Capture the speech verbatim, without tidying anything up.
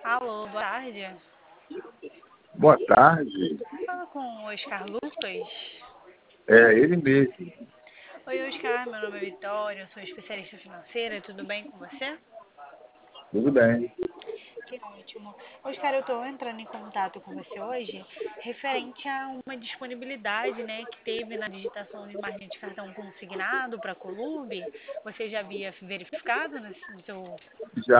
Alô, boa tarde. Boa tarde. Fala com o Oscar Lucas. É ele mesmo. Oi, Oscar, meu nome é Vitória, eu sou especialista financeira, tudo bem com você? Tudo bem. Que ótimo. Oscar, eu estou entrando em contato com você hoje referente a uma disponibilidade, né, que teve na digitação de margem de cartão consignado para a Columbi. Você já havia verificado no no seu Já